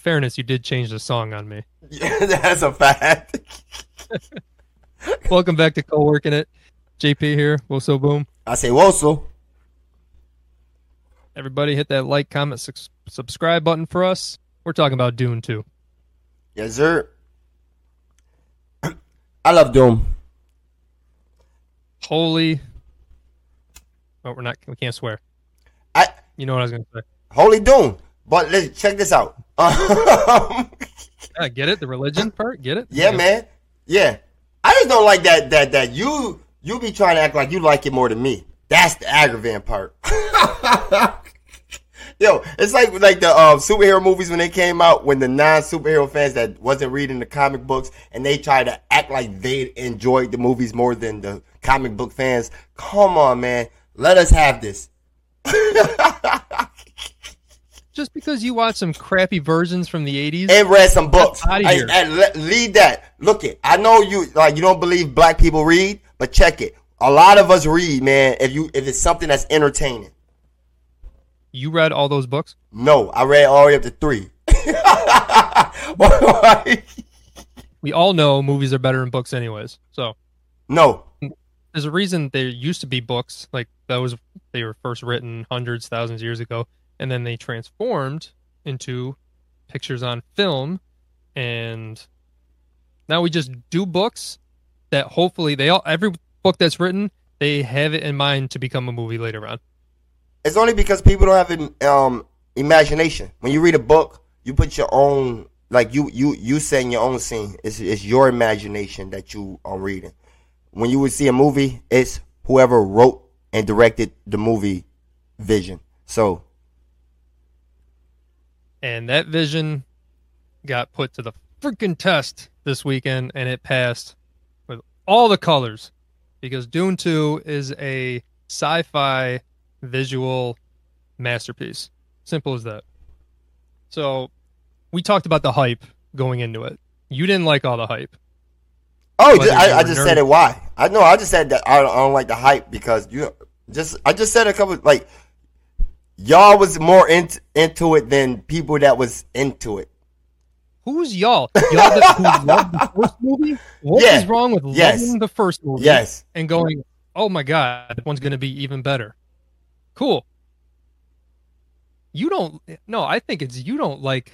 fairness, you did change the song on me. Yeah, that's a fact. Welcome back to Co-Working It. JP here. Woso boom. I say Woso. Everybody hit that like, comment, subscribe button for us. We're talking about Dune 2. Yes, sir. I love Doom. Holy. Oh, we can't swear. You know what I was going to say. Holy Doom. But let's check this out. Yeah, get it? The religion part? Get it? Yeah, man. Yeah. I just don't like that you be trying to act like you like it more than me. That's the aggravating part. Yo, it's like the superhero movies when they came out, when the non-superhero fans that wasn't reading the comic books and they try to act like they enjoyed the movies more than the comic book fans. Come on, man. Let us have this. Just because you watch some crappy versions from the 80s and read some books, lead that. Look it. I know you don't believe black people read, but check it. A lot of us read, man. If it's something that's entertaining. You read all those books? No, I read all the way up to 3. We all know movies are better than books, anyways. So no, there's a reason there used to be books like they were first written hundreds, thousands of years ago. And then they transformed into pictures on film, and now we just do books that hopefully every book that's written, they have it in mind to become a movie later on. It's only because people don't have an imagination. When you read a book, you put your own, like you set in your own scene. It's your imagination that you are reading. When you would see a movie, it's whoever wrote and directed the movie vision. So. And that vision got put to the freaking test this weekend, and it passed with all the colors. Because Dune 2 is a sci-fi visual masterpiece. Simple as that. So, we talked about the hype going into it. You didn't like all the hype. Oh, I just said it why. I just said that I don't like the hype because I just said a couple, like, y'all was more into it than people that was into it. Who's y'all? Y'all who loved the first movie? What is wrong with loving the first movie and going, oh my God, that one's going to be even better? Cool. I think it's you don't like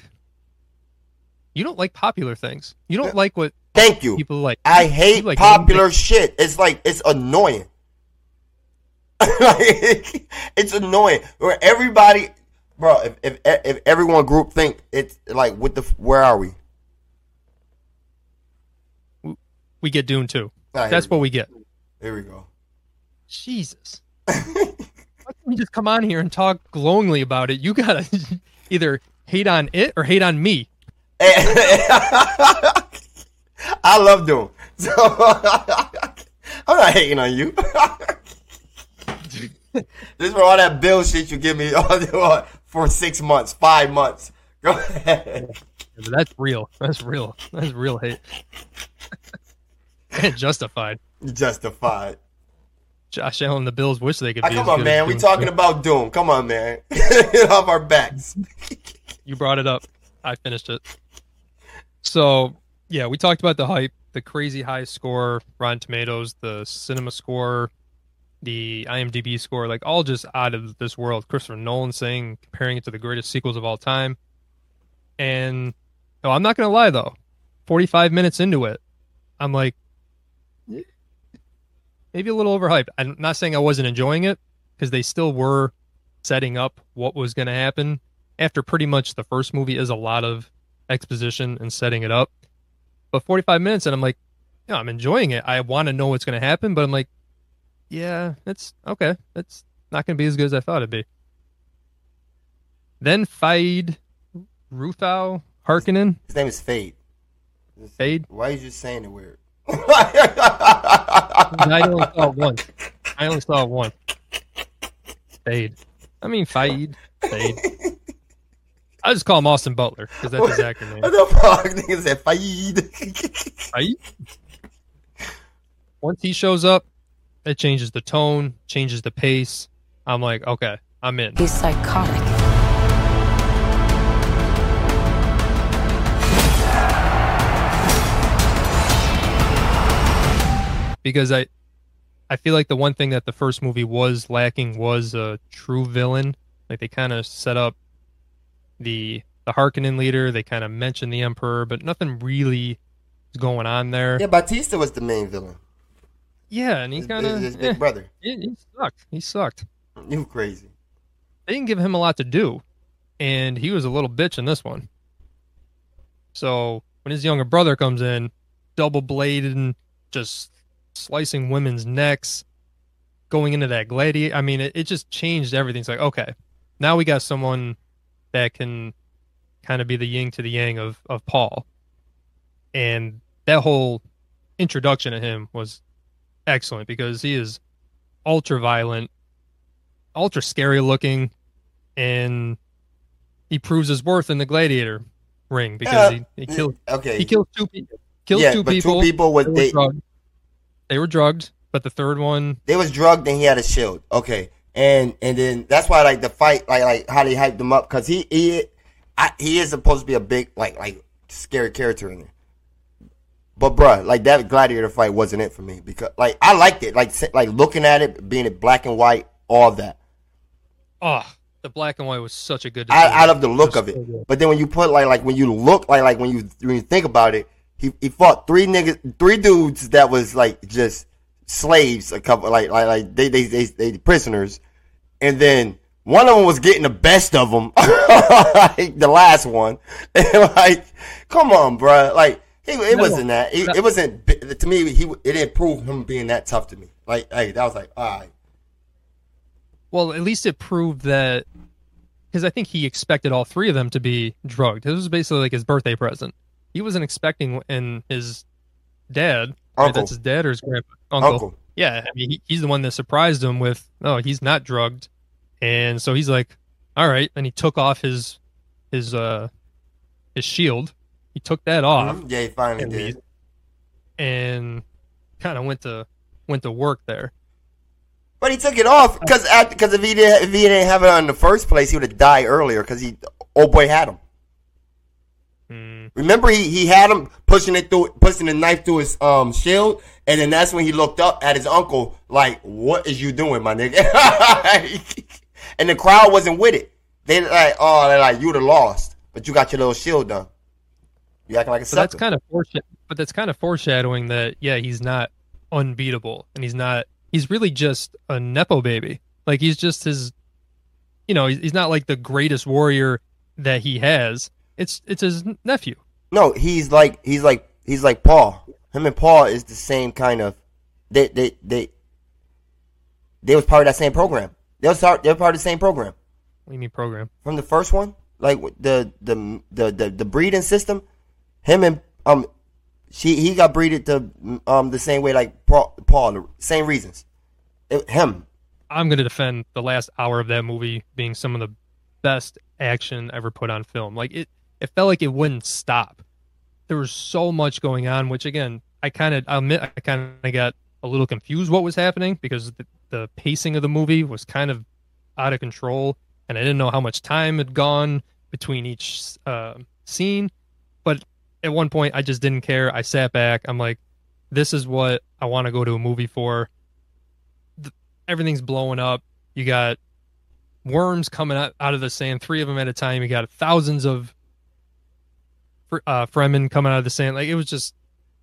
popular things. You don't like what people like. I hate like popular shit. It's like, it's annoying. It's annoying where everybody, bro. If everyone group think it's like, where are we? We get Dune 2. That's what we get. Here we go. Jesus. Why can't we just come on here and talk glowingly about it? You gotta either hate on it or hate on me. I love Dune, so I'm not hating on you. This is for all that bullshit you give me for 6 months, 5 months. Go ahead. That's real. That's real. That's real hate. And justified. Justified. Josh Allen and the Bills wish they could be. Come on, man. We talking about Doom. Come on, man. Get off our backs. You brought it up. I finished it. So, yeah, we talked about the hype, the crazy high score, Rotten Tomatoes, the cinema score, the IMDb score, like all just out of this world. Christopher Nolan comparing it to the greatest sequels of all time. And I'm not going to lie, though. 45 minutes into it, I'm like, maybe a little overhyped. I'm not saying I wasn't enjoying it, because they still were setting up what was going to happen. After pretty much the first movie is a lot of exposition and setting it up. But 45 minutes, and I'm like, I'm enjoying it. I want to know what's going to happen, but I'm like, yeah, it's okay. It's not going to be as good as I thought it'd be. Then Fade Ruthau Harkonnen. His name is Fade. Fade? Why are you just saying it weird? I only saw one. Fade. I mean, Fade. I just call him Austin Butler because that's his actor name. What the fuck? Nigga said Fade. Fade? Once he shows up, it changes the tone, changes the pace. I'm like, okay, I'm in. He's psychotic. because I feel like the one thing that the first movie was lacking was a true villain. Like they kind of set up the Harkonnen leader, they kind of mentioned the Emperor, but nothing really is going on there. Yeah, Batista was the main villain. Yeah, and he kind of his big brother. He sucked. He sucked. You crazy. They didn't give him a lot to do, and he was a little bitch in this one. So when his younger brother comes in, double bladed and just slicing women's necks, going into that gladiator, I mean, it just changed everything. It's like, okay, now we got someone that can kind of be the yin to the yang of Paul. And that whole introduction to him was excellent because he is ultra violent, ultra scary looking, and he proves his worth in the gladiator ring because he kills two people. Two people they were drugged, but the third one they was drugged and he had a shield. Okay. And then that's why like the fight like how they hyped him up because he is supposed to be a big like scary character in there. But bruh, like that gladiator fight wasn't it for me because like I liked it like looking at it being it black and white, all of that. Oh, the black and white was such a good. I love the look of it, so but then when you put like when you look like when you think about it, he fought three dudes that was like just slaves, a couple like they prisoners, and then one of them was getting the best of them, like the last one, and like come on, bruh, like. It wasn't that. It wasn't to me. It didn't prove him being that tough to me. Like, hey, that was like, all right. Well, at least it proved that because I think he expected all three of them to be drugged. This was basically like his birthday present. He wasn't expecting, and his dad, right, that's his dad or his grandpa, uncle. Yeah, I mean, he's the one that surprised him with, oh, he's not drugged, and so he's like, all right. And he took off his shield. He took that off. Yeah, he finally did. And kind of went to work there. But he took it off because if he didn't have it on in the first place, he would have died earlier because old boy had him. Remember, he had him pushing the knife through his shield, and then that's when he looked up at his uncle like, "What is you doing, my nigga?" And the crowd wasn't with it. They're like, "You'd have lost, but you got your little shield done." You acting like a sucker. That's kind of foreshadowing that he's not unbeatable, and he's really just a nepo baby. Like he's just his, he's not like the greatest warrior that he has. It's his nephew. No, he's like Paul. Him and Paul is the same kind of. They was part of that same program. They're part of the same program. What do you mean program? From the first one, like the breeding system. Him and he got breeded the same way like Paul, the same reasons. Him. I'm going to defend the last hour of that movie being some of the best action ever put on film. Like it felt like it wouldn't stop. There was so much going on, which again, I'll admit I kind of got a little confused what was happening because the pacing of the movie was kind of out of control, and I didn't know how much time had gone between each scene. But at one point, I just didn't care. I sat back. I'm like, this is what I want to go to a movie for. Everything's blowing up. You got worms coming out of the sand, 3 of them at a time. You got thousands of Fremen coming out of the sand. Like, it was just...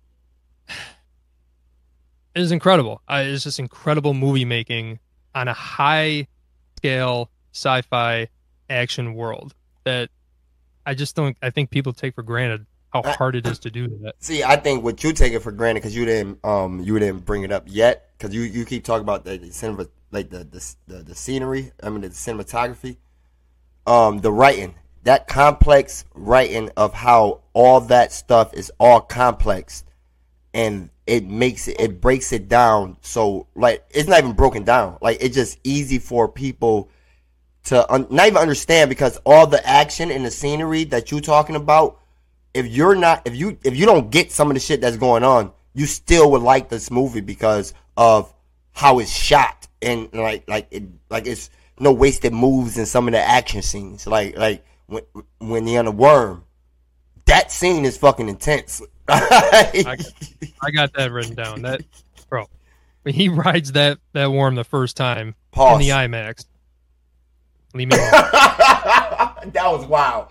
It was incredible. It's just incredible movie making on a high-scale sci-fi action world that I think people take for granted how hard it is to do that. See, I think what you take it for granted because you didn't bring it up yet because you keep talking about the cinema, like the scenery. I mean the cinematography, the writing, that complex writing of how all that stuff is all complex, and it breaks it down. So like it's not even broken down. Like it's just easy for people to not even understand because all the action and the scenery that you're talking about. If you don't get some of the shit that's going on, you still would like this movie because of how it's shot and like it's no wasted moves in some of the action scenes. Like when they're on a worm, that scene is fucking intense. I got that written down. bro. When he rides that worm the first time Pause. in the IMAX, leave me alone. That was wild.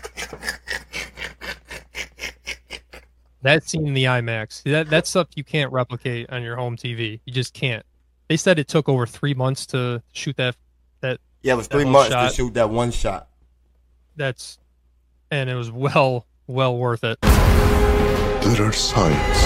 That scene in the IMAX, that's stuff you can't replicate on your home TV. You just can't. They said it took over 3 months to shoot that. Yeah, it was that 3 whole months shot. to shoot that one shot. And it was well worth it. There are signs.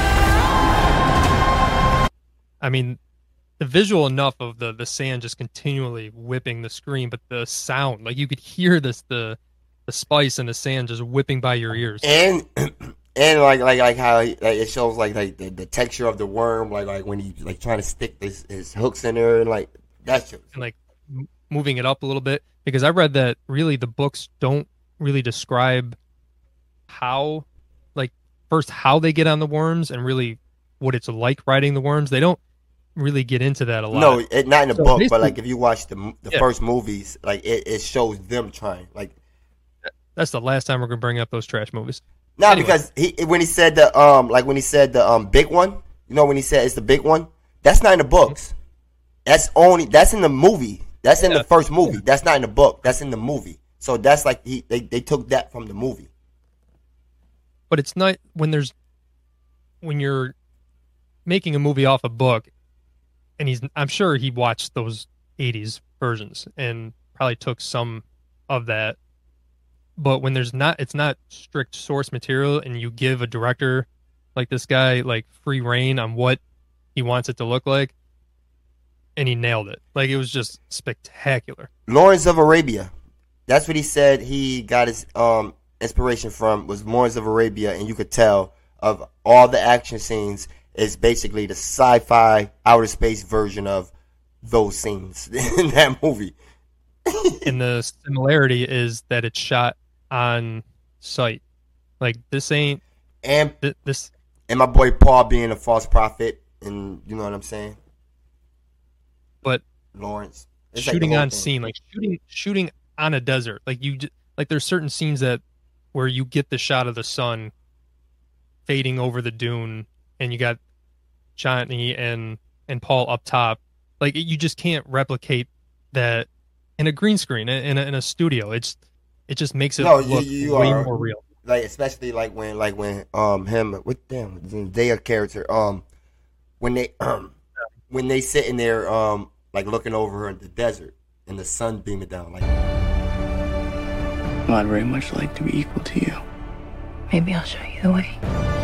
I mean, the visual enough of the sand just continually whipping the screen, but the sound, like you could hear the spice and the sand just whipping by your ears. And like how it shows like the texture of the worm, like when he's like trying to stick his hooks in there, and like that shit. And like moving it up a little bit, because I read that really the books don't really describe how, like, first how they get on the worms and really what it's like riding the worms. They don't really get into that a lot. No, not in the book, but like basically- if you watch the first movies, like it shows them trying. Like That's the last time we're gonna bring up those trash movies. no, Anyway. because when he said the big one, you know, when he said it's the big one, that's not in the books. That's in the movie. That's in the first movie. That's not in the book. That's in the movie. So that's like they took that from the movie. But it's not when you're making a movie off a book, and I'm sure he watched those 80s versions and probably took some of that. But when it's not strict source material, and you give a director like this guy like free reign on what he wants it to look like, and he nailed it. Like, it was just spectacular. Lawrence of Arabia. That's what he said he got his inspiration from, was Lawrence of Arabia, and you could tell of all the action scenes is basically the sci-fi outer space version of those scenes in that movie. And the similarity is that it's shot on site. Like, this ain't And this. and my boy Paul being a false prophet, and you know what I'm saying? But Lawrence. It's like the shooting whole on thing. scene, like shooting on a desert, like like there's certain scenes where you get the shot of the sun fading over the dune, and you got Johnny and Paul up top. Like, you just can't replicate that in a green screen in a studio. It just makes it look way more real. Like, especially like when him with them Zendaya character when they sitting there like looking over the desert and the sun beaming down, like Well, I'd very much like to be equal to you. Maybe I'll show you the way.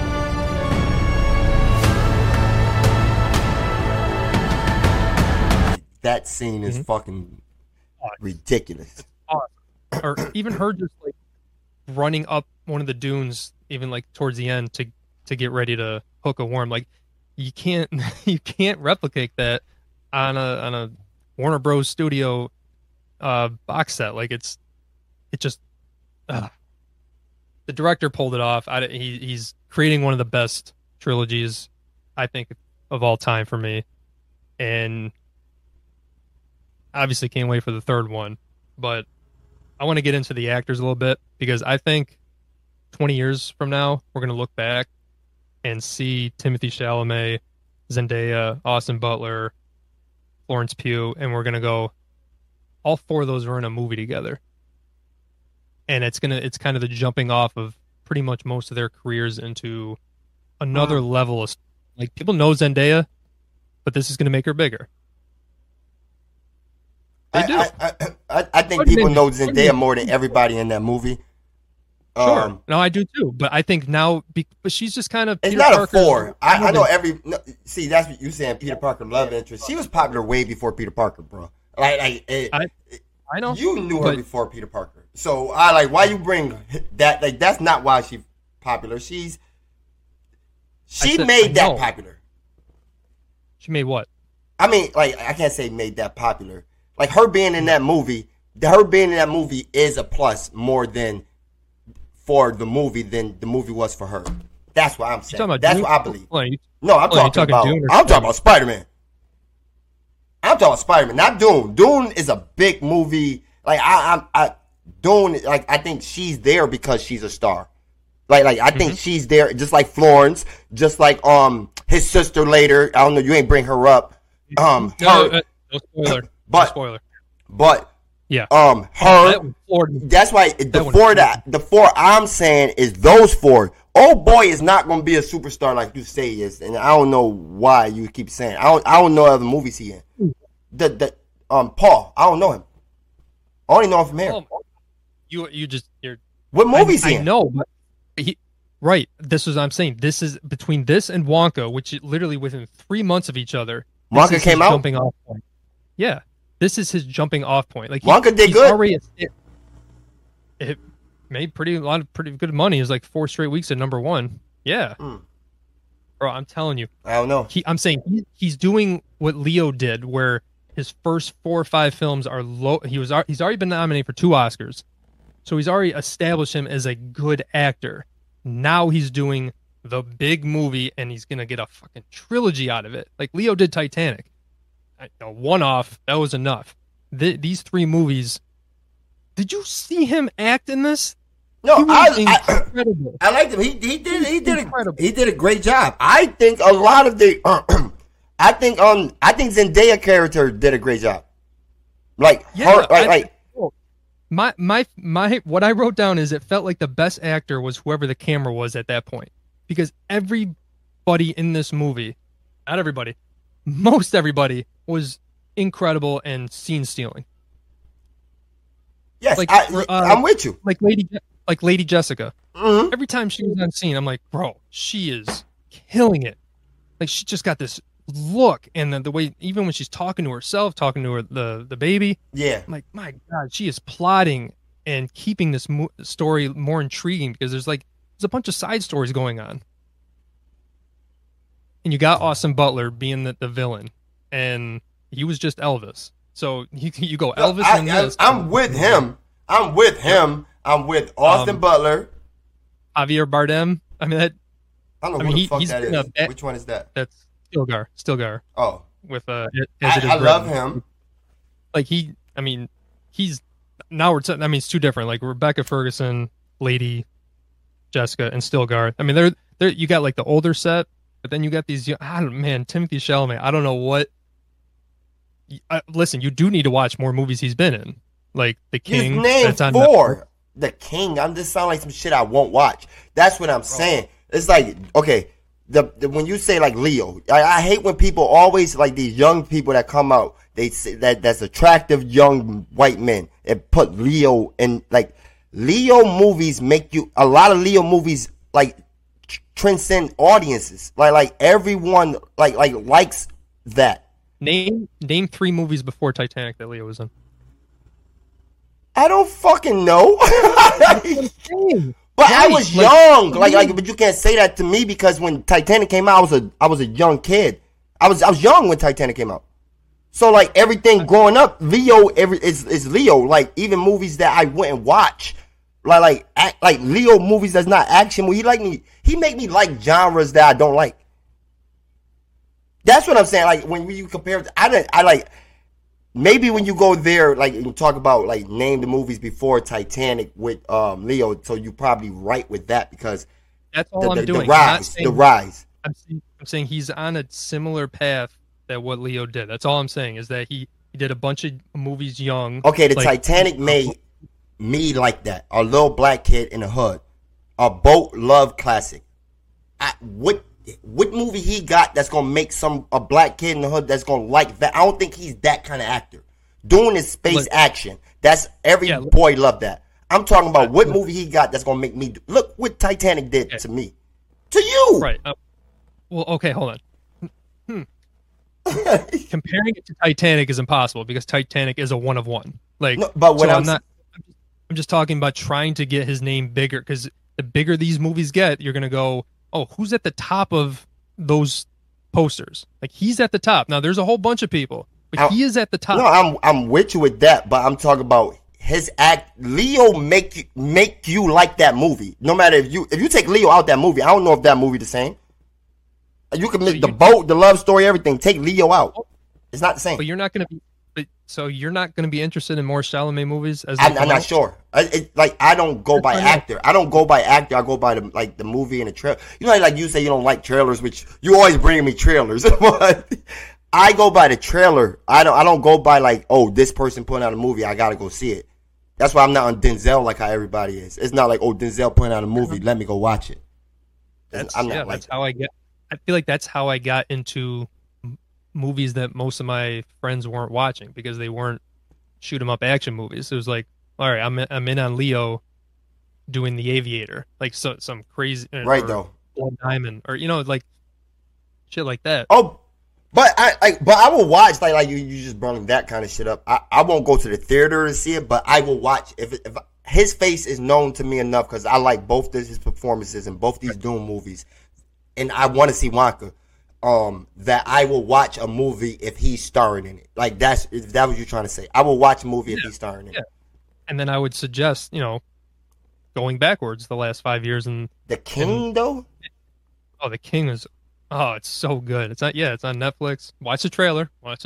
that scene is fucking ridiculous. Or even her just like running up one of the dunes, even like towards the end to get ready to hook a worm. Like, you can't replicate that on a Warner Bros. Studio box set. Like, it just the director pulled it off. He's creating one of the best trilogies, I think, of all time for me, and obviously can't wait for the third one. But I want to get into the actors a little bit, because I think 20 years from now we're going to look back and see Timothy Chalamet, Zendaya, Austin Butler, Florence Pugh, and we're going to go, all four of those were in a movie together. And it's kind of the jumping off of pretty much most of their careers into another level of, like, people know Zendaya, but this is going to make her bigger. They do. I think people know Zendaya more than everybody in that movie. Sure. No, I do too. But I think now, but she's just kind of. It's Peter not Parker's a 4. I know woman. see, that's what you saying. Peter Parker love interest. She was popular way before Peter Parker, bro. I know. You knew her but- before Peter Parker. So I like, why you bring that? Like, that's not why she's popular. She I made that know. popular. She made what? I mean, like, I can't say made that popular. Like, her being in that movie is a plus more than for the movie than the movie was for her. That's what I'm saying. talking about That's Dune? what I believe. Hold on, No, I'm Hold on, you talking talking about. Dune or I'm talking about Spider-Man. I'm talking about Spider-Man, not Dune. Dune is a big movie. Like, Dune, like, I think she's there because she's a star. Like I think she's there, just like Florence, just like his sister later. I don't know, you ain't bring her up. No spoiler. But no spoiler. But Yeah. her. That's why the four I'm saying is those four. Old boy is not gonna be a superstar like you say he is, and I don't know why you keep saying. I don't know other movies he in. Paul, I don't know him. I only know him from here. You're. What movies he in? I know, but right. This is what I'm saying. This is between this and Wonka, which is literally within 3 months of each other. Wonka came out. Jumping off point. Yeah, this is his jumping off point. Like Wonka did good. It made pretty good money. It was like 4 straight weeks at number 1. Yeah, bro, I'm telling you. I don't know. I'm saying he's doing what Leo did, where his first 4 or 5 films are low. He's already been nominated for 2 Oscars, so he's already established him as a good actor. Now he's doing the big movie, and he's gonna get a fucking trilogy out of it. Like Leo did Titanic. A one-off, that was enough. These 3 movies. Did you see him act in this? No, incredible. I liked him. He did a great job. I think a lot of the I think Zendaya character did a great job. Like my what I wrote down is it felt like the best actor was whoever the camera was at that point, because everybody in this movie, not everybody, most everybody was incredible and scene stealing. Yes, I'm with you. Like Lady Jessica. Mm-hmm. Every time she was on scene, I'm like, bro, she is killing it. Like she just got this look, and the way, even when she's talking to herself, talking to the baby. Yeah, I'm like, my God, she is plotting and keeping this story more intriguing, because there's a bunch of side stories going on. And you got Austin Butler being the villain, and he was just Elvis. So you go Elvis and this. I'm with him. I'm with Austin Butler. Javier Bardem. I mean that. I don't know who the fuck that is. Which one is that? That's Stilgar. Oh, with I love him. Like he's now we're. I mean, it's 2 different. Like Rebecca Ferguson, Lady Jessica, and Stilgar. I mean, they're you got like the older set, but then you got these. Timothy Chalamet. I don't know what. Listen, you do need to watch more movies he's been in, like The King. His name's 4. The King. I'm just sound like some shit I won't watch. That's what I'm saying. It's like, okay, the when you say like Leo, I hate when people always, like these young people that come out, they say that's attractive young white men and put Leo in. Like Leo movies make you, a lot of Leo movies like transcend audiences. Like everyone likes that. Name 3 movies before Titanic that Leo was in. I don't fucking know. But I was young. But you can't say that to me, because when Titanic came out, I was a young kid. I was young when Titanic came out. So like everything growing up, Leo is Leo. Like even movies that I wouldn't watch, like Leo movies that's not action. He make me like genres that I don't like. That's what I'm saying. Like when you compare, I like maybe when you go there, like you talk about like name the movies before Titanic with Leo. So you probably right with that, because that's all I'm doing. The rise. I'm saying he's on a similar path that what Leo did. That's all I'm saying, is that he did a bunch of movies young. Okay, Titanic made me like that. A little black kid in the hood, a boat love classic. What movie he got that's gonna make a black kid in the hood that's gonna like that? I don't think he's that kind of actor. Doing his space action, that's boy love that. I'm talking about what movie he got that's gonna make me look what Titanic did to me, to you. Right. Well, okay, hold on. Comparing it to Titanic is impossible, because Titanic is a 1 of 1. Like, no, but when I'm just talking about trying to get his name bigger, because the bigger these movies get, you're gonna go, oh, who's at the top of those posters? Like, he's at the top. Now, there's a whole bunch of people, but he is at the top. No, I'm with you with that, but I'm talking about his act. Leo make you like that movie. No matter if you take Leo out that movie, I don't know if that movie the same. You can make the boat, the love story, everything. Take Leo out. It's not the same. But you're not going to be. So you're not going to be interested in more Chalamet movies? As they I'm come not out? sure. I don't go by I know. actor. I don't go by actor. I go by the movie and the trailer. You know, like you say you don't like trailers, which you always bring me trailers. But I go by the trailer. I don't go by like, oh, this person putting out a movie, I gotta go see it. That's why I'm not on Denzel like how everybody is. It's not like, oh, Denzel putting out a movie, let me go watch it. That's that. how I get. I feel like that's how I got into movies that most of my friends weren't watching because they weren't shoot 'em up action movies. It was like, all right, I'm in on Leo doing The Aviator, like some crazy Right or though. Blood Diamond, or like shit like that. Oh, but I will watch like you just brought that kind of shit up. I won't go to the theater to see it, but I will watch if his face is known to me enough because I like both his performances in both these Doom movies, and I want to see Wonka. That I will watch a movie if he's starring in it. Like if that what you're trying to say. I will watch a movie if he's starring in it. And then I would suggest, going backwards the last 5 years and The King though? The King is it's so good. It's on Netflix. Watch the trailer.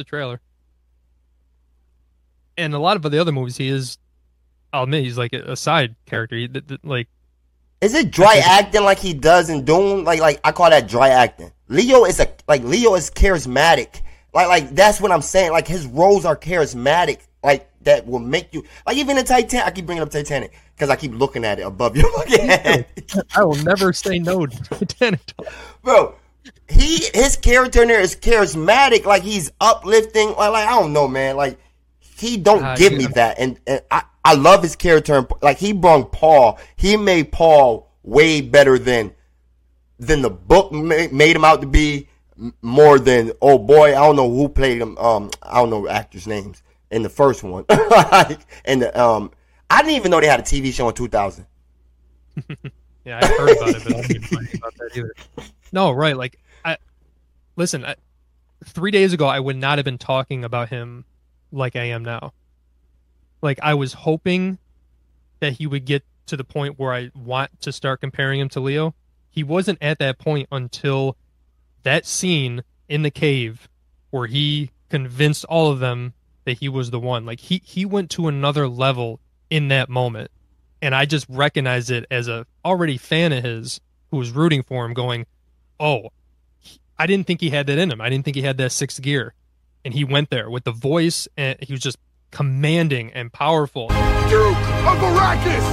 And a lot of the other movies I'll admit he's like a side character. Is it dry acting like he does in Doom? Like I call that dry acting. Leo is charismatic. Like that's what I'm saying. Like his roles are charismatic. Like that will make you like even in Titanic. I keep bringing up Titanic because I keep looking at it above your fucking head. I will never say no to Titanic. Bro, his character in there is charismatic. Like he's uplifting. Like I don't know, man. Like he don't give me that. And I love his character. Like he brought Paul. He made Paul way better than the book made him out to be. More than oh boy, I don't know who played him. I don't know actors' names in the first one. I didn't even know they had a TV show in 2000. Yeah, I heard about it, but I didn't even know about that either. No, right? Like, listen. 3 days ago, I would not have been talking about him like I am now. Like, I was hoping that he would get to the point where I want to start comparing him to Leo. He wasn't at that point until that scene in the cave where he convinced all of them that he was the one. Like he went to another level in that moment. And I just recognized it as a already fan of his who was rooting for him going, oh, I didn't think he had that in him. I didn't think he had that sixth gear. And he went there with the voice and he was just commanding and powerful. Duke of Arrakis!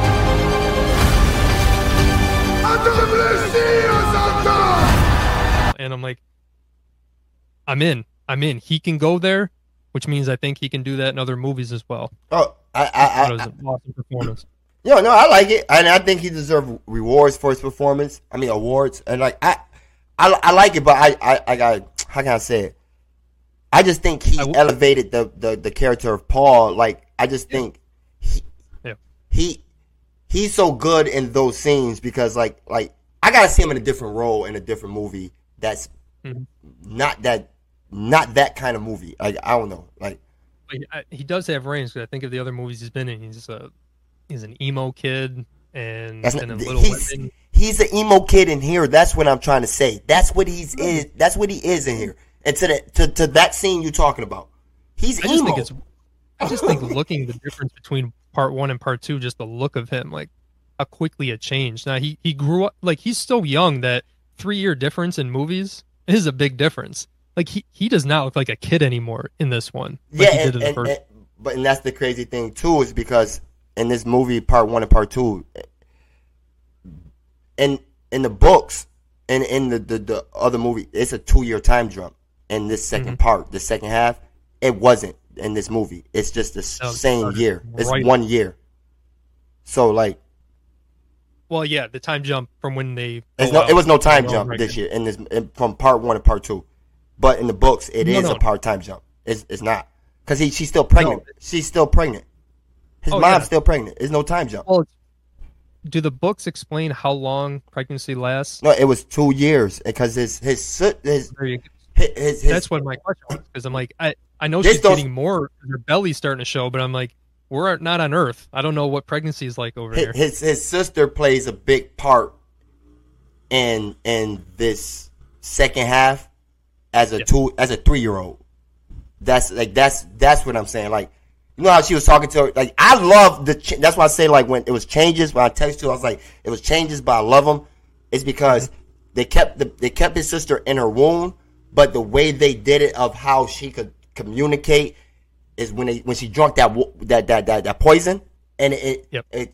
And I'm like, I'm in. He can go there, which means I think he can do that in other movies as well. Oh, That was an awesome performance. No, I like it, and I think he deserves rewards for his performance. I mean, awards, and like I like it, but I got how can I say it? I just think he elevated the character of Paul. Like I just think he's so good in those scenes because like I gotta see him in a different role in a different movie. That's not that kind of movie. Like I don't know. Like he does have range because I think of the other movies he's been in. He's an emo kid and in a Little Women. He's an emo kid in here. That's what I'm trying to say. That's what he is in here. And to that scene you're talking about, he's emo. I just think looking the difference between part 1 and part 2, just the look of him, like how quickly it changed. Now he grew up, like he's so young that 3-year difference in movies is a big difference. Like he does not look like a kid anymore in this one. Like he did in the first. But that's the crazy thing too, is because in this movie, part 1 and part 2, in the books and in the other movie, it's a 2-year time jump. In this second part, the second half, it wasn't in this movie. It's just the same year. It's 1 year. So like, well, yeah, the time jump from when they it was no time jump this year from part 1 to part 2, but in the books it is a part time jump. It's not because she's still pregnant. No. She's still pregnant. His mom's still pregnant. There's no time jump. Well, do the books explain how long pregnancy lasts? No, it was 2 years because his that's what my question was, because I'm like, I know she's getting more, her belly's starting to show, but I'm like, we're not on Earth. I don't know what pregnancy is like over here. His sister plays a big part in this second half as a 3-year-old. That's what I'm saying. Like, you know how she was talking to her. Like, I love that's why I say, like, when it was changes. When I text you, I was like, it was changes, but I love them. It's because they kept his sister in her womb, but the way they did it of how she could communicate is when she drank that poison, and it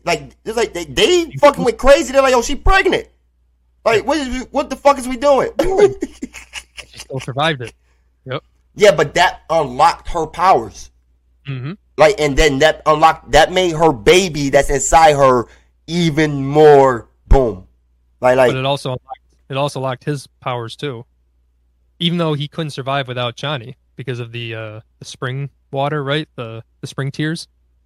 they fucking went crazy. They're like, yo, she pregnant. Like, what the fuck is we doing? She still survived it. Yep. Yeah, but that unlocked her powers. Mm-hmm. Like, and then that made her baby that's inside her even more boom. Like, but it also locked his powers too. Even though he couldn't survive without Johnny because of the spring water, right? The spring tears.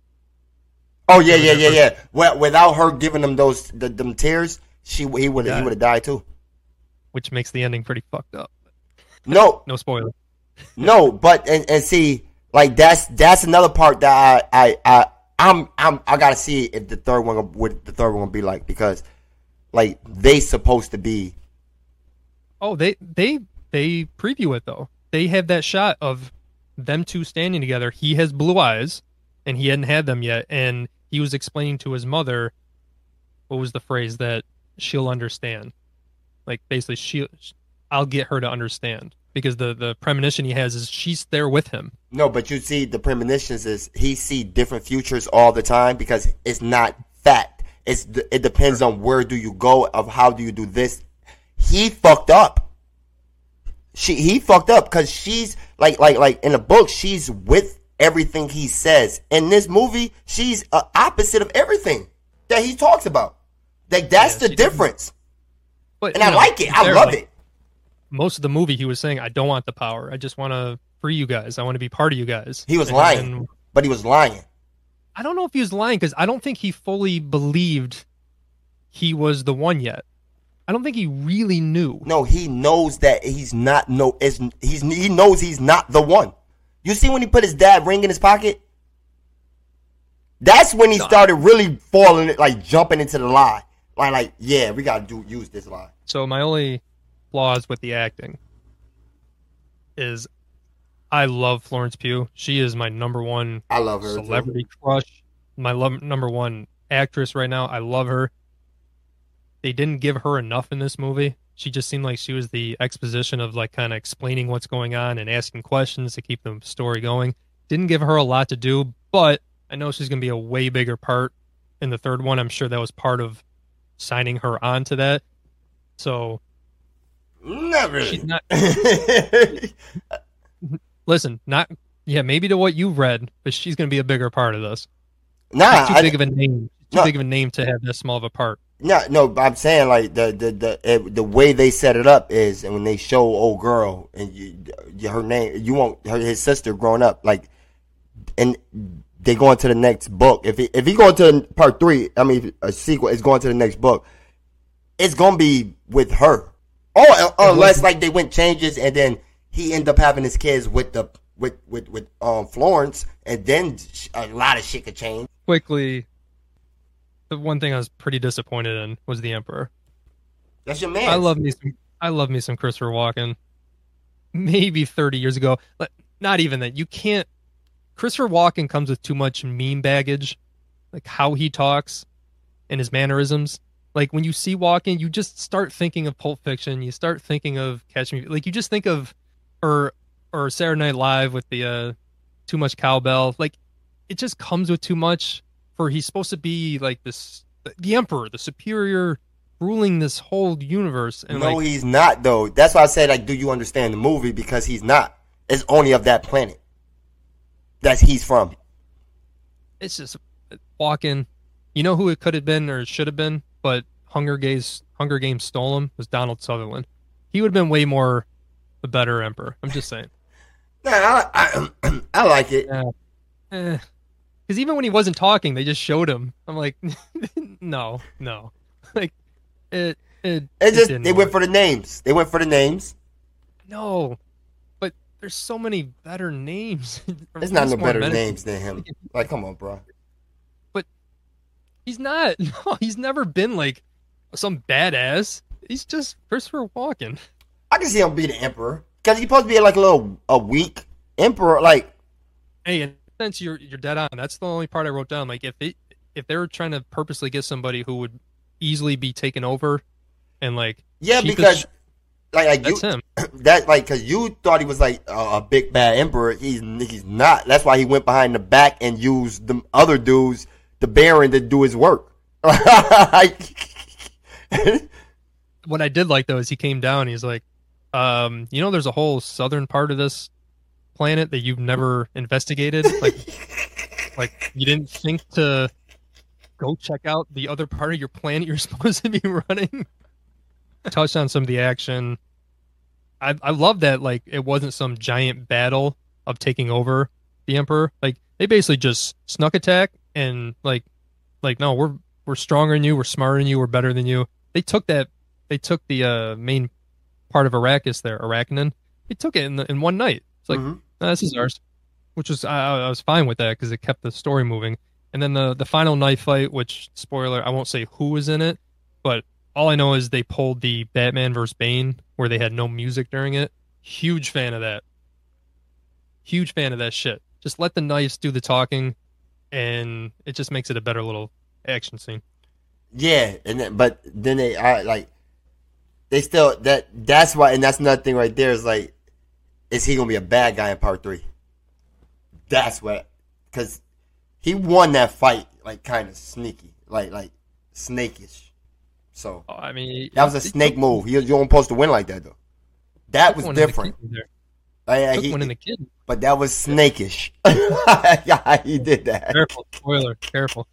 Oh yeah. Well, without her giving him them tears, he would have died too. Which makes the ending pretty fucked up. No spoiler. No, but and see, like that's another part that I gotta see if the third one gonna be like, because like they supposed to be. Oh, they preview it though. They have that shot of them two standing together. He has blue eyes, and he hadn't had them yet, and he was explaining to his mother, what was the phrase, that she'll understand. Like, basically, I'll get her to understand. Because the premonition he has is she's there with him. No, but you see, the premonitions is he see different futures all the time, because it's not fact. It depends on where do you go, of how do you do this. He fucked up. He fucked up because she's like in the book, she's with everything he says. In this movie, she's opposite of everything that he talks about. Like, that's the difference. But, I like it. I love it. Most of the movie, he was saying, I don't want the power. I just want to free you guys. I want to be part of you guys. He was lying. But he was lying. I don't know if he was lying, because I don't think he fully believed he was the one yet. I don't think he really knew. No, he knows that he's not. He knows he's not the one. You see when he put his dad ring in his pocket? That's when he started really falling, like jumping into the lie. Like yeah, we got to use this lie. So my only flaws with the acting is I love Florence Pugh. She is my number one celebrity crush. My number one actress right now. I love her. They didn't give her enough in this movie. She just seemed like she was the exposition of, like, kind of explaining what's going on and asking questions to keep the story going. Didn't give her a lot to do, but I know she's going to be a way bigger part in the third one. I'm sure that was part of signing her on to that. So not really. She's not. Listen, maybe to what you've read, but she's going to be a bigger part of this. Nah, she's too big of a name. Too big of a name to have this small of a part. No, but I'm saying, like, the way they set it up is, and when they show old girl and her name, you want his sister growing up, like, and they go into the next book. If he go into part 3, I mean, a sequel is going to the next book, it's gonna be with her. Oh, unless like they went changes and then he ended up having his kids with Florence, and then a lot of shit could change. Quickly, the one thing I was pretty disappointed in was the Emperor. That's your man. I love me some Christopher Walken. Maybe 30 years ago, but not even that. You can't. Christopher Walken comes with too much meme baggage, like how he talks and his mannerisms. Like, when you see Walken, you just start thinking of Pulp Fiction. You start thinking of Catch Me. Like, you just think of, or Saturday Night Live with the too much cowbell. Like, it just comes with too much. For he's supposed to be like this, the Emperor, the superior, ruling this whole universe. And no, he's not though. That's why I said, like, do you understand the movie? Because he's not. It's only of that planet that he's from. It's just Walken. You know who it could have been or should have been, but Hunger Games stole him, was Donald Sutherland. He would have been way more the better Emperor. I'm just saying. Nah, I like it. Because even when he wasn't talking, they just showed him. I'm like, no. Like, they went for the names. They went for the names. No, but there's so many better names. There's not no better names than him. Like, come on, bro. But he's not. No, he's never been like some badass. He's just Christopher Walken. I can see him be the Emperor because he's supposed to be like a weak emperor, like, Hey, in a sense, you're dead on. That's the only part I wrote down. Like, if they were trying to purposely get somebody who would easily be taken over, and like, yeah, keep because it like that's you him. that like because you thought he was like a big bad emperor. He's not. That's why he went behind the back and used the other dudes, the Baron, to do his work. What I did like though is he came down. He's like, there's a whole southern part of this planet that you've never investigated. Like you didn't think to go check out the other part of your planet you're supposed to be running. Touched on some of the action. I love that, like, it wasn't some giant battle of taking over the Emperor. Like, they basically just snuck attack and like no, we're stronger than you, we're smarter than you, we're better than you. They took the main part of Arrakis there, Arrakinen. They took it in one night. It's like, no, this is ours, which was I was fine with that because it kept the story moving. And then the final knife fight, which, spoiler, I won't say who was in it, but all I know is they pulled the Batman vs. Bane where they had no music during it. Huge fan of that. Huge fan of that shit. Just let the knives do the talking, and it just makes it a better little action scene. Yeah, but then they still that's why, and that's another thing right there is like, is he gonna be a bad guy in part 3? That's what, because he won that fight like kind of sneaky, like snakish. So I mean, that was a snake move. You weren't supposed to win like that though. That was different. Took one in the kid. But that was snakish. Yeah, he did that. Careful, spoiler, careful.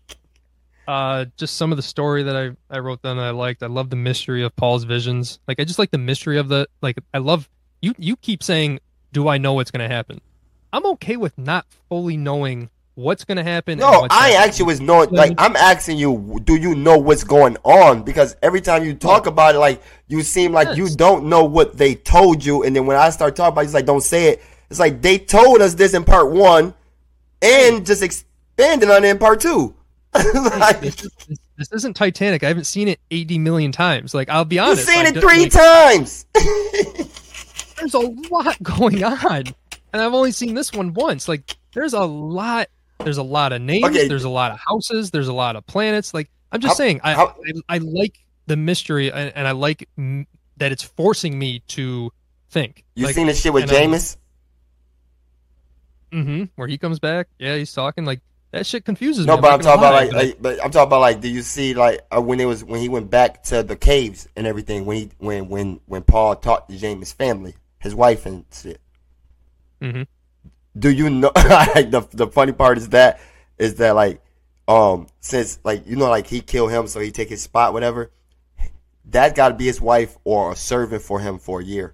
Just some of the story that I wrote down that I liked. I love the mystery of Paul's visions. Like, I just like the mystery of the, like, I love, you keep saying, do I know what's going to happen? I'm okay with not fully knowing what's going to happen. No, I actually was knowing, like, I'm asking you, do you know what's going on? Because every time you talk about it, like, you seem like you don't know what they told you. And then when I start talking about it, it's like, don't say it. It's like, they told us this in part 1 and just expanded on it in part 2. Like, this isn't Titanic. I haven't seen it 80 million times. Like, I'll be honest. You've seen it 3 times. There's a lot going on. And I've only seen this one once. Like, there's a lot of names. Okay. There's a lot of houses. There's a lot of planets. Like, I'm just saying, I like the mystery, and I like that it's forcing me to think. You seen this shit with Jameis? Where he comes back. Yeah, he's talking. Like, that shit confuses me. No, but I'm talking about I'm talking about like, do you see like when he went back to the caves and everything, when Paul talked to Jameis' family, his wife and shit. Do you know? Like, the funny part is that like, since like, you know, like, he killed him, so he take his spot, whatever. That got to be his wife or a servant for him for a year.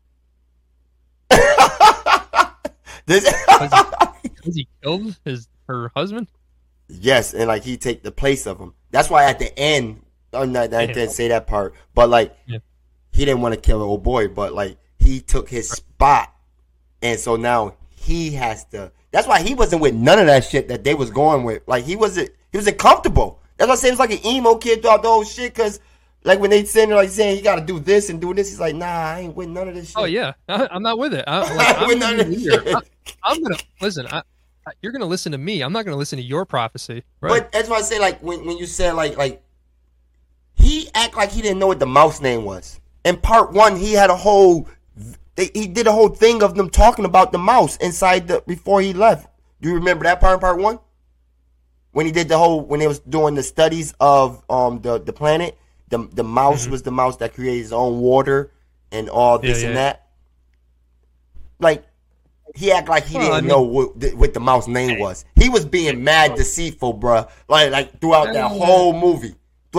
Because he killed her husband? Yes, and like, he take the place of him. That's why at the end, I didn't say that part, but like, he didn't want to kill the old boy, but like, he took his spot, and so now he has to. That's why he wasn't with none of that shit that they was going with. Like, he wasn't comfortable. That's why I say it's like an emo kid throughout the whole shit, because like, when they sitting there like saying he got to do this and do this, he's like, nah, I ain't with none of this shit. Oh yeah, I'm not with it. I'm gonna listen. You're gonna listen to me. I'm not gonna listen to your prophecy. Right? But that's why I say, like, when you said like he act like he didn't know what the mouse name was. In part 1, he had he did a whole thing of them talking about the mouse before he left. Do you remember that part in part 1? When he did when they was doing the studies of the planet, the mouse was the mouse that created his own water and all this and that. Like, he act like he didn't know what the mouse name was. He was being mad deceitful, bruh. Like throughout that whole movie.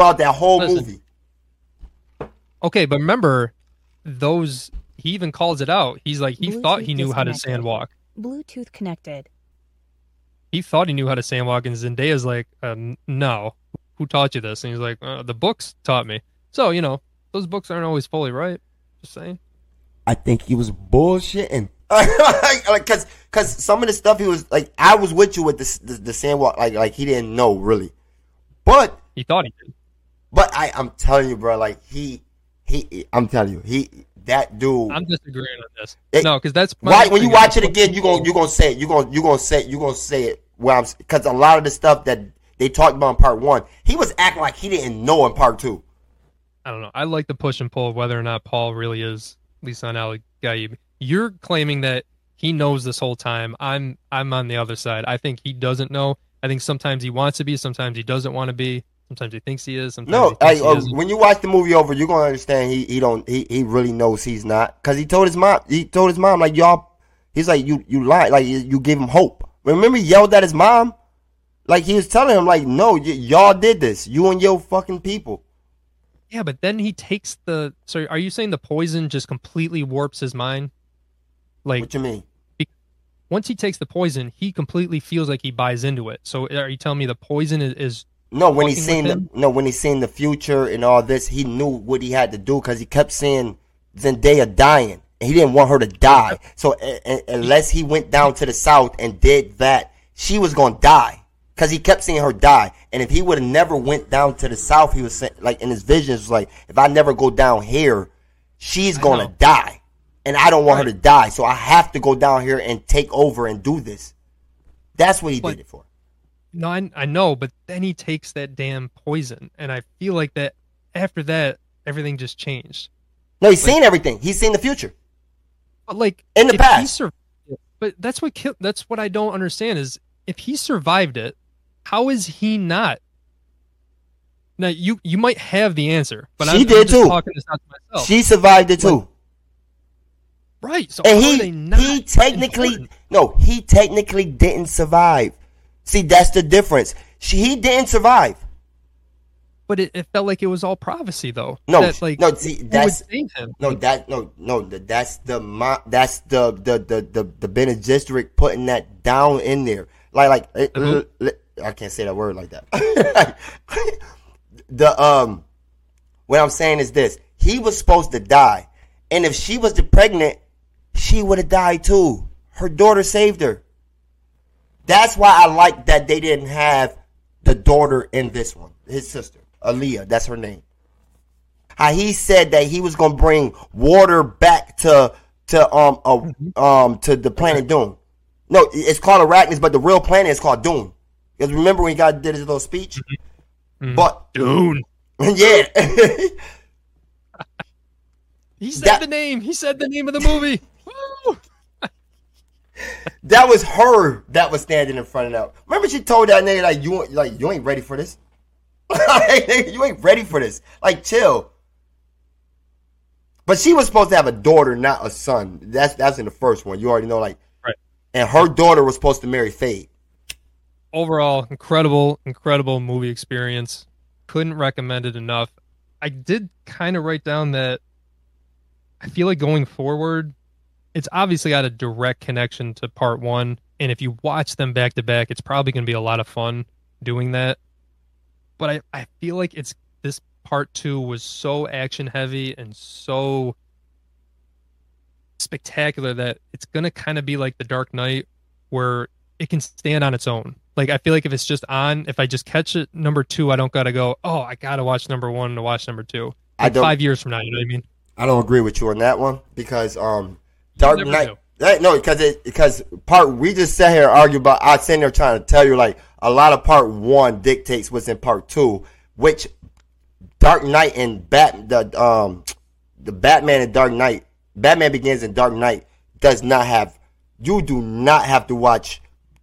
Okay, but remember, he even calls it out. He's like, he thought he knew how to sandwalk. Bluetooth connected. He thought he knew how to sandwalk, and Zendaya's like, no. Who taught you this? And he's like, the books taught me. So, you know, those books aren't always fully right. Just saying. I think he was bullshitting. Like, cause some of the stuff he was like, I was with you with the sandwalk, like he didn't know really, but he thought he did. But I'm telling you, bro, like I'm telling you, that dude. I'm disagreeing on this. It- No, because that's Why when you watch it again, you gonna say it. You gonna say it. Well, because a lot of the stuff that they talked about in part 1, he was acting like he didn't know in part 2. I don't know. I like the push and pull of whether or not Paul really is Lisan Ali Gaib. You're claiming that he knows this whole time. I'm on the other side. I think he doesn't know. I think sometimes he wants to be, sometimes he doesn't want to be, sometimes he thinks he is. Sometimes No, he thinks he isn't. when you watch the movie over, you're gonna understand he really knows he's not, because he told his mom like, y'all, he's like, you lied, like you gave him hope. Remember, he yelled at his mom, like he was telling him like, no, y'all did this, you and your fucking people. Yeah, but then he takes the. So are you saying the poison just completely warps his mind? Like, What you mean? once he takes the poison, he completely feels like he buys into it. So are you telling me the poison is No, when fucking when he seen the future and all this, he knew what he had to do, because he kept seeing Zendaya dying, and he didn't want her to die. So unless he went down to the south and did that, she was gonna die, because he kept seeing her die. And if he would have never went down to the south, he was like, in his visions, was like, if I never go down here, she's gonna die, and I don't want her to die. So I have to go down here and take over and do this. That's what he did it for. No, I know, but then he takes that damn poison, and I feel like that after that, everything just changed. No, he's seen everything. He's seen the future. But like In the if he past. but that's what I don't understand is, if he survived it, how is he not? Now you might have the answer, but She I'm did just too. talking this out to myself. She survived it too. Right. So And how are they not he technically important? he technically didn't survive. See, that's the difference. He didn't survive. But it felt like it was all prophecy, though. No, that, like, no. See, who that's would save him? no, Like, that no. That's the Bene Gesserit putting that down in there. Like I can't say that word like that. What I'm saying is this: he was supposed to die, and if she was pregnant, she would have died too. Her daughter saved her. That's why I like that they didn't have the daughter in this one. His sister, Aaliyah, that's her name. How he said that he was gonna bring water back to the planet Dune. No, it's called Arrakis, but the real planet is called Dune. Because remember when God did his little speech? But Dune. yeah. He said That- the name. He said the name of the movie. Woo! That was her that was standing in front of that. Remember she told that nigga you ain't ready for this. You ain't ready for this. Like, chill. But she was supposed to have a daughter, not a son. That's in the first one. You already know, like, Right. And her daughter was supposed to marry Fade. Overall, incredible movie experience. Couldn't recommend it enough. I did kind of write down that I feel like going forward, it's obviously got a direct connection to part 1. And if you watch them back to back, it's probably going to be a lot of fun doing that. But I feel like this part 2 was so action heavy and so spectacular that it's going to kind of be like The Dark Knight, where it can stand on its own. Like, I feel like if it's just on, if I just catch it number 2, I don't got to go, oh, I got to watch number 1 to watch number 2. I Like don't- 5 years from now, you know what I mean? I don't agree with you on that one because Dark never Knight. do. No, because we just sat here and argued about. I was sitting there trying to tell you like a lot of part 1 dictates what's in part 2, which Dark Knight and the Batman and Dark Knight, Batman Begins and Dark Knight does not have. You do not have to watch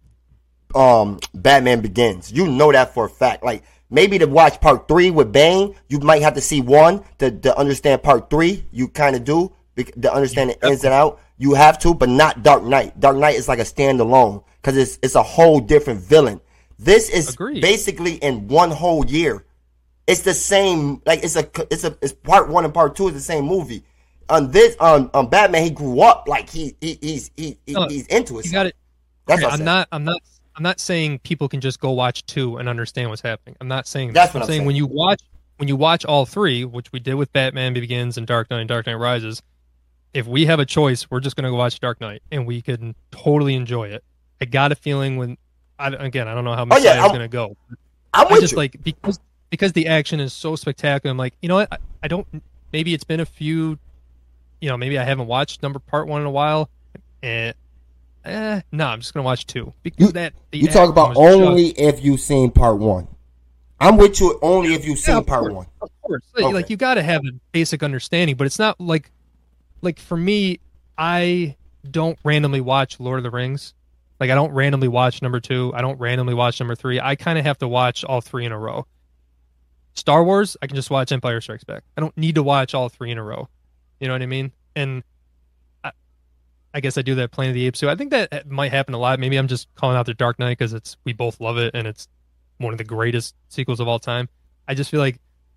Batman Begins. You know that for a fact. Like, maybe to watch part 3 with Bane, you might have to see 1 to understand part 3. You kind of do to understand the ins and out. You have to, but not Dark Knight. Dark Knight is like a standalone because it's a whole different villain. This is Agreed. basically in one whole year. It's the same. Like it's part 1 and part 2 is the same movie. On Batman, he grew up like he's into it. You got it. That's Okay, what I'm saying. I'm not saying people can just go watch 2 and understand what's happening. I'm not saying That's that. what I'm saying. when you watch all 3, which we did with Batman Begins and Dark Knight and Dark Knight Rises, if we have a choice, we're just going to go watch Dark Knight and we can totally enjoy it. I got a feeling when I don't know how Messiah is going to go. I'm I with just you. like because the action is so spectacular. I'm like, you know what? I don't. Maybe it's been a few maybe I haven't watched part 1 in a while. No, I'm just gonna watch 2 because you talk about only if you've seen part 1. I'm with you only if you've seen part 1. Of course, Okay. like you got to have a basic understanding, but it's not like for me, I don't randomly watch Lord of the Rings. Like I don't randomly watch number 2. I don't randomly watch number 3. I kind of have to watch all 3 in a row. Star Wars, I can just watch Empire Strikes Back. I don't need to watch all 3 in a row. You know what I mean? And I guess I do that Planet of the Apes too. I think that might happen a lot. Maybe I'm just calling out the Dark Knight because we both love it and it's one of the greatest sequels of all time. I just feel like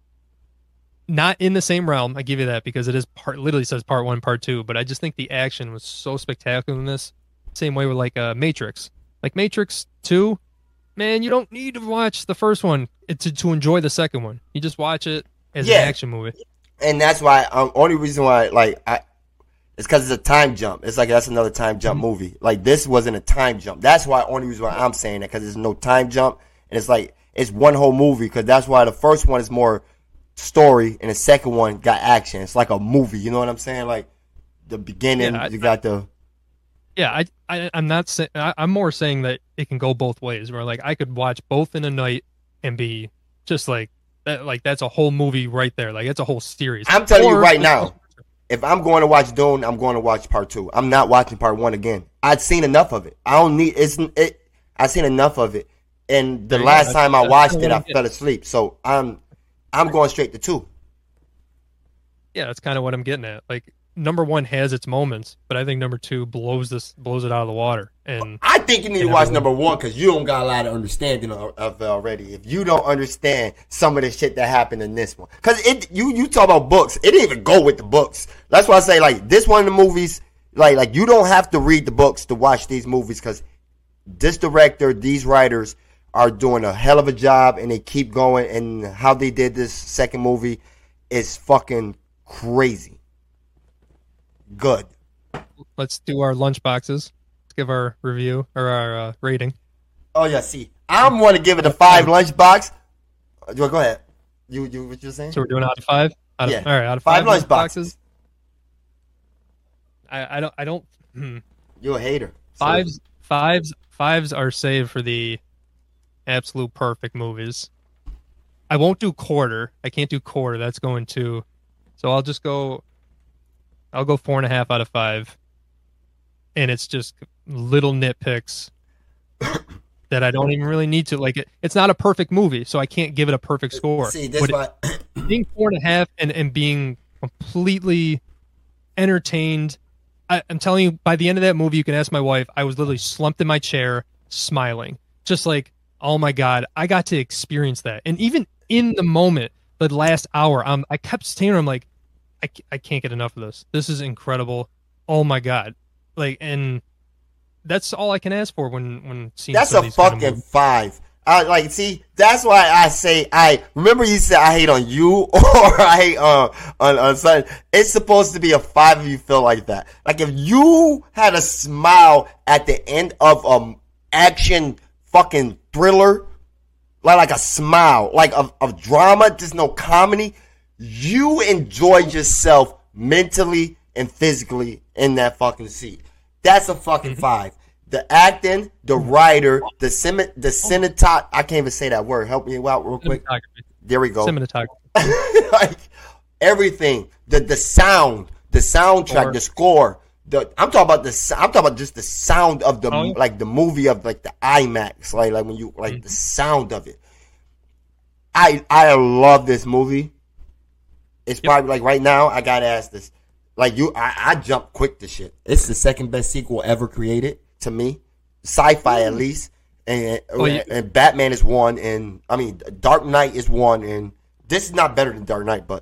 not in the same realm. I give you that because it is literally says part 1, part 2. But I just think the action was so spectacular in this. Same way with like Matrix. Like Matrix 2, man, you don't need to watch the first one to enjoy the second one. You just watch it as an action movie. And that's why only reason why it's because it's a time jump. It's like that's another time jump movie. Like this wasn't a time jump. That's why only reason why I'm saying that because there's no time jump and it's like it's one whole movie. Because that's why the first one is more story and the second one got action. It's like a movie. You know what I'm saying? Like the beginning, you got the. Yeah, I'm not saying. I'm more saying that it can go both ways. Where like I could watch both in a night and be just like that. Like that's a whole movie right there. Like it's a whole series. I'm telling you right now. If I'm going to watch Dune, I'm going to watch part 2. I'm not watching part 1 again. I'd seen enough of it. I don't need it. I've seen enough of it, and the last time I watched it, I fell asleep. So I'm going straight to 2. Yeah, that's kind of what I'm getting at. Like number 1 has its moments, but I think number 2 blows it out of the water. And I think you need to watch number 1 because you don't got a lot of understanding of it already. If you don't understand some of the shit that happened in this one, because you talk about books, it didn't even go with the books. That's why I say like this one of the movies, like you don't have to read the books to watch these movies because this director, these writers are doing a hell of a job and they keep going. And how they did this second movie is fucking crazy. Good. Let's do our lunch boxes. Let's give our review or our rating. Oh yeah, see, I'm want to give it a 5 lunchbox. Go ahead. You what you saying? So we're doing out of 5. All right, out of 5 lunch boxes. I don't. You're a hater. Fives are saved for the absolute perfect movies. I won't do quarter. I can't do quarter. That's going to. So I'll just go. I'll go 4.5 out of 5, and it's just little nitpicks that I don't even really need to. Like it's not a perfect movie, so I can't give it a perfect score. See, this why being 4.5 and being completely entertained. I'm telling you, by the end of that movie, you can ask my wife. I was literally slumped in my chair, smiling, just like, oh my god, I got to experience that. And even in the moment, the last hour, I kept staying there. I'm like, I can't get enough of this. This is incredible. Oh my god, like, and that's all I can ask for when seeing. That's a fucking 5. See, that's why I say I remember you said I hate on you or I hate on something. It's supposed to be a 5 if you feel like that. Like if you had a smile at the end of action fucking thriller, like a smile, like of drama, just no comedy. You enjoyed yourself mentally and physically in that fucking seat. That's a fucking 5. The acting, the writer, the cinematography. I can't even say that word. Help me out real quick. There we go. Cinematography. Like everything, the sound, the soundtrack, the score. I'm talking about just the sound of the like the movie of like the IMAX, like when you like the sound of it. I love this movie. It's probably like right now I gotta ask this. Like I jump quick to shit. It's the second best sequel ever created to me, sci-fi at least. And Batman is 1, and I mean Dark Knight is 1, and this is not better than Dark Knight, but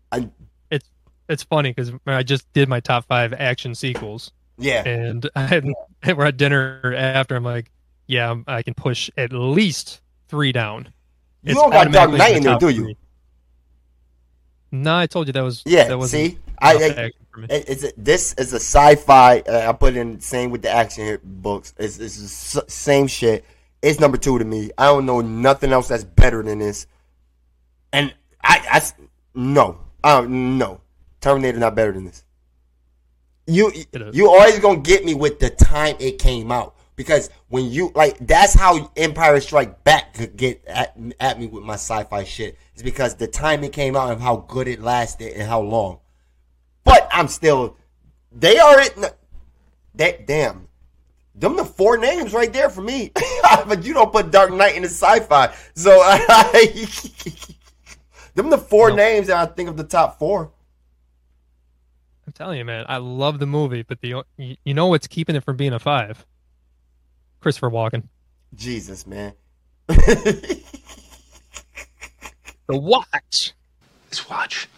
it's funny because I just did my top 5 action sequels. Yeah, and we're at dinner after. I'm like, yeah, I can push at least 3 down. You don't got Dark Knight in there, do you? 3. No, I told you that was see, this is a sci-fi. I put in same with the action books. It's the same shit. It's number 2 to me. I don't know nothing else that's better than this. And no, Terminator not better than this. you It is. you always gonna get me with the time it came out. Because when you like, that's how Empire Strike Back could get at me with my sci-fi shit. It's because the time it came out and how good it lasted and how long. But I'm still, they are it. Damn, them the 4 names right there for me. But you don't put Dark Knight in the sci-fi, so them the 4 names that I think of the top 4. I'm telling you, man, I love the movie, but you know what's keeping it from being a 5? Christopher Walken. Jesus, man. The Watch. This watch